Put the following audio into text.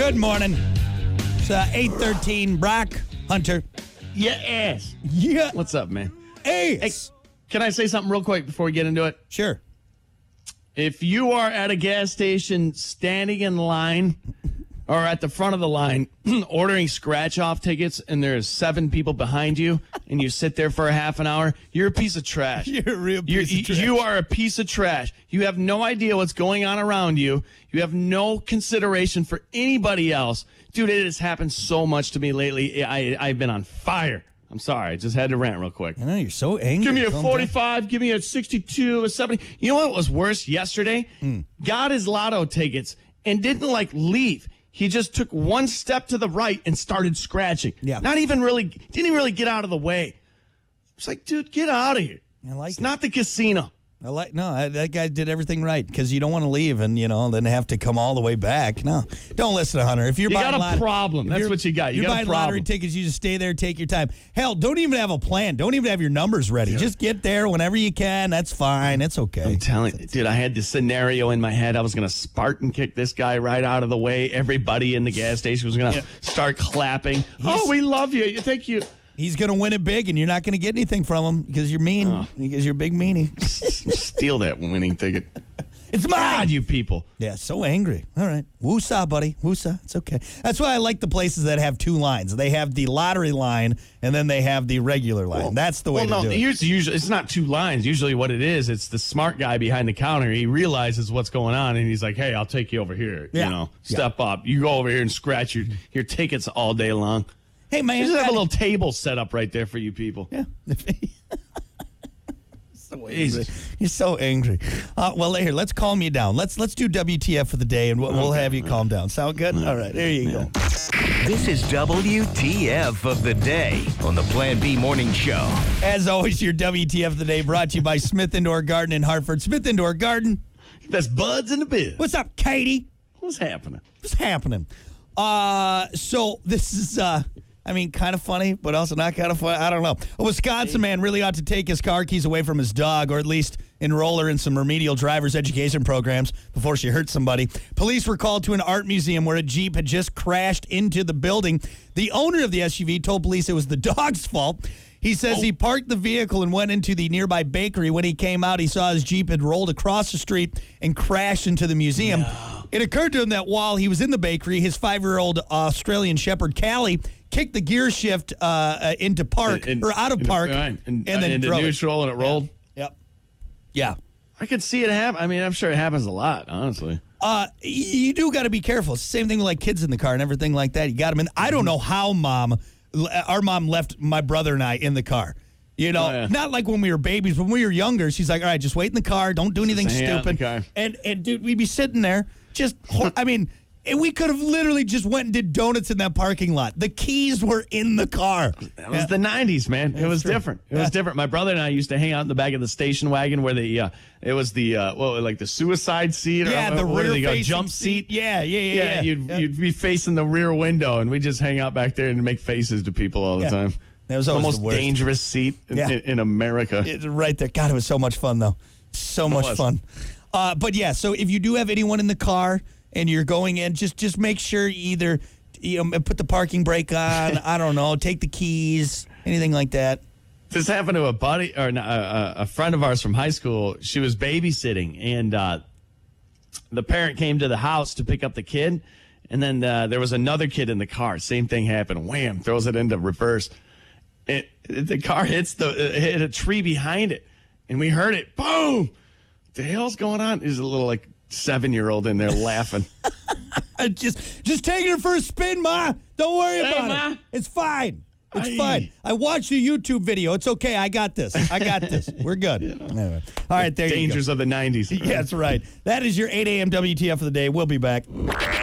Good morning. It's 8:13. Brock Hunter. Yes. Yeah. What's up, man? Hey. Hey, can I say something real quick before we get into it? Sure. If you are at a gas station standing in line or at the front of the line ordering scratch-off tickets and there's 7 people behind you and you sit there for a half an hour, you're a piece of trash. You're a real piece of trash. You are a piece of trash. You have no idea what's going on around you. You have no consideration for anybody else. Dude, it has happened so much to me lately. I've been on fire. I'm sorry. I just had to rant real quick. I know, you're so angry. Give me a 45. Give me a 62, a 70. You know what was worse yesterday? Got his lotto tickets and didn't, leave. He just took one step to the right and started scratching. Yeah. Didn't even really get out of the way. It's like, dude, get out of here. It's not the casino. That guy did everything right because you don't want to leave and, then have to come all the way back. No, don't listen to Hunter. If you're buying got a problem. That's what you got. You're got buying a problem. lottery tickets, you just stay there, take your time. Hell, don't even have a plan. Don't even have your numbers ready. Just get there whenever you can. That's fine. It's okay. I'm telling you, dude, I had this scenario in my head. I was going to Spartan kick this guy right out of the way. Everybody in the gas station was going to start clapping. Oh, we love you. Thank you. He's going to win it big, and you're not going to get anything from him because you're mean, because you're a big meanie. Steal that winning ticket. It's mine. God, you people. Yeah, so angry. All right. Woosah, buddy. Woosah. It's okay. That's why I like the places that have 2 lines. They have the lottery line, and then they have the regular line. That's the way to do it. Usually, it's not 2 lines. Usually what it is, it's the smart guy behind the counter. He realizes what's going on, and he's like, hey, I'll take you over here. Step up. You go over here and scratch your tickets all day long. Hey, man. You just have a little table set up right there for you people. Yeah. So angry. You're so angry. Well, here, let's calm you down. Let's do WTF for the day, and we'll have you calm down. Sound good? All right, there you go. This is WTF of the day on the Plan B Morning Show. As always, your WTF of the day brought to you by Smith Indoor Garden in Hartford. Smith Indoor Garden. That's buds in the biz. What's up, Katie? What's happening? So this is... kind of funny, but also not kind of funny. I don't know. A Wisconsin man really ought to take his car keys away from his dog, or at least enroll her in some remedial driver's education programs before she hurts somebody. Police were called to an art museum where a Jeep had just crashed into the building. The owner of the SUV told police it was the dog's fault. He says he parked the vehicle and went into the nearby bakery. When he came out, he saw his Jeep had rolled across the street and crashed into the museum. No. It occurred to him that while he was in the bakery, his 5-year-old Australian Shepherd, Callie, kicked the gear shift into park, or out of park, and then into drove neutral, and it rolled? Yep. Yeah. I could see it happen. I'm sure it happens a lot, honestly. You do got to be careful. It's the same thing with kids in the car and everything like that. You got them in. I don't know how our mom left my brother and I in the car. Not like when we were babies. When we were younger, she's like, all right, just wait in the car. Don't do anything stupid. And dude, we'd be sitting there and we could have literally just went and did donuts in that parking lot. The keys were in the car. That was the 90s, man. It was different. It was different. My brother and I used to hang out in the back of the station wagon where the suicide seat, or the rear jump seat. Yeah. You'd be facing the rear window, and we just hang out back there and make faces to people all the time. That was the always most dangerous seat in America. Right there. God, it was so much fun, though. So much fun. But yeah, so if you do have anyone in the car and you're going in, just make sure you either put the parking brake on, I don't know, take the keys, anything like that. This happened to a buddy or a friend of ours from high school. She was babysitting, and the parent came to the house to pick up the kid, and then there was another kid in the car. Same thing happened. Wham! Throws it into reverse. The car hit a tree behind it, and we heard it. Boom! What the hell's going on? There's a little 7-year-old in there laughing. just taking her for a spin, Ma. Don't worry about it. It's fine. It's fine. I watched the YouTube video. It's okay. I got this. We're good. Anyway. All right, there you go. Dangers of the 90s. Yeah, that's right. That is your 8 a.m. WTF of the day. We'll be back.